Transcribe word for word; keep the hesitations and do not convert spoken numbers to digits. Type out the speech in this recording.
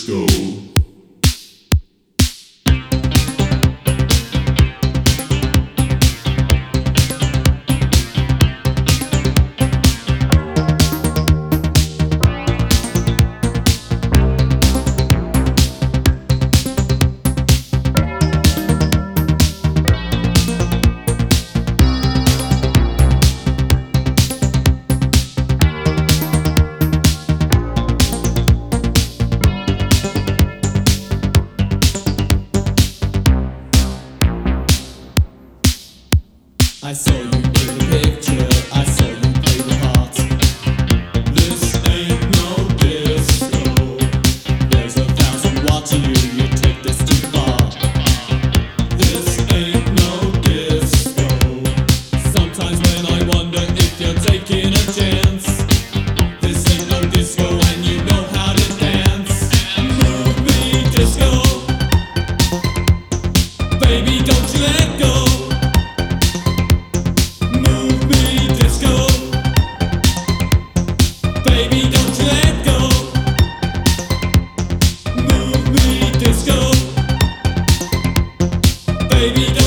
disco. I saw you in the picture, I saw you play the part. This ain't no disco. There's a thousand watching you, you take this too far. This ain't no disco. Sometimes when I wonder if you're taking a chance. This ain't no disco and you know how to dance. Move me disco. Baby, don't you let go. Baby, don't you let go. Move me disco. Baby,